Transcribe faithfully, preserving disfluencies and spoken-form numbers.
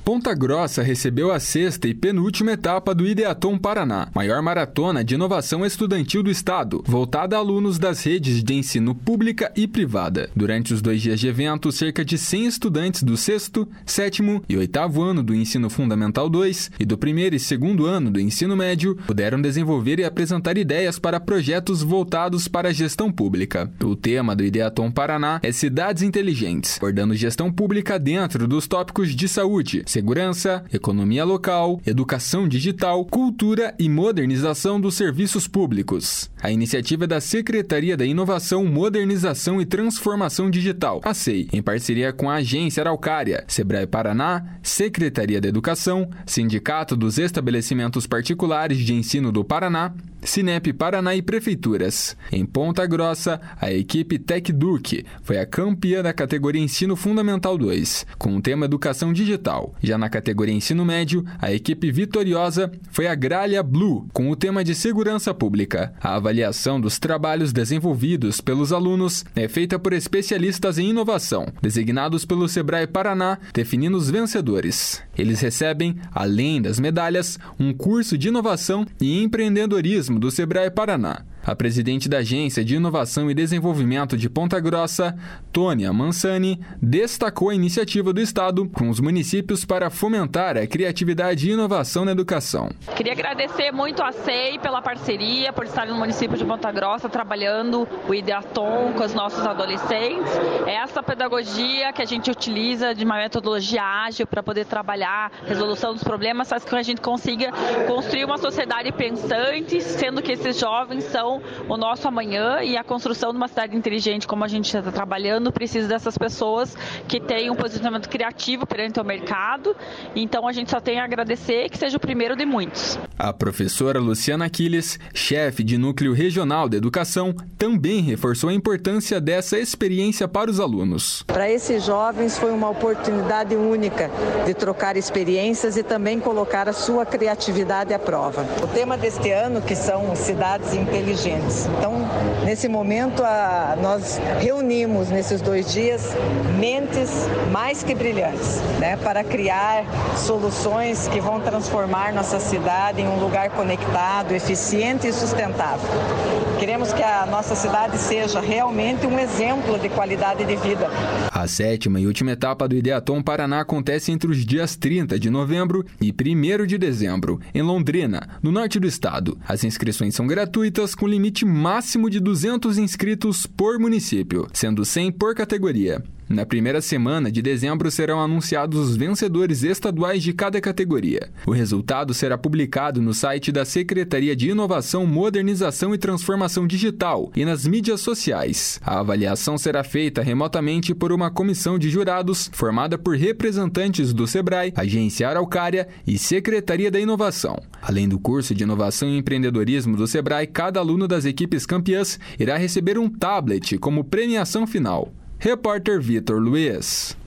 Ponta Grossa recebeu a sexta e penúltima etapa do Ideaton Paraná, maior maratona de inovação estudantil do estado, voltada a alunos das redes de ensino pública e privada. Durante os dois dias de evento, cerca de cem estudantes do sexto, sétimo e oitavo ano do Ensino Fundamental dois e do primeiro e segundo ano do ensino médio puderam desenvolver e apresentar ideias para projetos voltados para a gestão pública. O tema do Ideaton Paraná é Cidades Inteligentes, abordando gestão pública dentro dos tópicos de saúde, segurança, economia local, educação digital, cultura e modernização dos serviços públicos. A iniciativa é da Secretaria da Inovação, Modernização e Transformação Digital, a S E I, em parceria com a Agência Araucária, Sebrae Paraná, Secretaria da Educação, Sindicato dos Estabelecimentos Particulares de Ensino do Paraná, Cinep Paraná e Prefeituras. Em Ponta Grossa, a equipe TecDuc foi a campeã da categoria Ensino Fundamental dois, com o tema Educação Digital. Já na categoria Ensino Médio, a equipe vitoriosa foi a Gralha Blue, com o tema de Segurança Pública. A avaliação dos trabalhos desenvolvidos pelos alunos é feita por especialistas em inovação, designados pelo Sebrae Paraná, definindo os vencedores. Eles recebem, além das medalhas, um curso de inovação e empreendedorismo do Sebrae Paraná. A presidente da Agência de Inovação e Desenvolvimento de Ponta Grossa, Tônia Mansani, destacou a iniciativa do Estado com os municípios para fomentar a criatividade e inovação na educação. Queria agradecer muito a S E I pela parceria, por estar no município de Ponta Grossa trabalhando o Ideaton com os nossos adolescentes. É essa pedagogia que a gente utiliza de uma metodologia ágil para poder trabalhar a resolução dos problemas, faz com que a gente consiga construir uma sociedade pensante, sendo que esses jovens são o nosso amanhã, e a construção de uma cidade inteligente, como a gente está trabalhando, precisa dessas pessoas que têm um posicionamento criativo perante o mercado. Então a gente só tem a agradecer, que seja o primeiro de muitos. A professora Luciana Aquiles, chefe de Núcleo Regional de Educação, também reforçou a importância dessa experiência para os alunos. Para esses jovens foi uma oportunidade única de trocar experiências e também colocar a sua criatividade à prova. O tema deste ano, que são cidades inteligentes. Então, nesse momento, a, nós reunimos nesses dois dias mentes mais que brilhantes, né, para criar soluções que vão transformar nossa cidade em um lugar conectado, eficiente e sustentável. Queremos que a nossa cidade seja realmente um exemplo de qualidade de vida. A sétima e última etapa do Ideaton Paraná acontece entre os dias trinta de novembro e primeiro de dezembro, em Londrina, no norte do estado. As inscrições são gratuitas, com limite máximo de duzentos inscritos por município, sendo cem por categoria. Na primeira semana de dezembro serão anunciados os vencedores estaduais de cada categoria. O resultado será publicado no site da Secretaria de Inovação, Modernização e Transformação Digital e nas mídias sociais. A avaliação será feita remotamente por uma comissão de jurados formada por representantes do Sebrae, Agência Araucária e Secretaria da Inovação. Além do curso de Inovação e Empreendedorismo do Sebrae, cada aluno das equipes campeãs irá receber um tablet como premiação final. Repórter Vitor Luiz.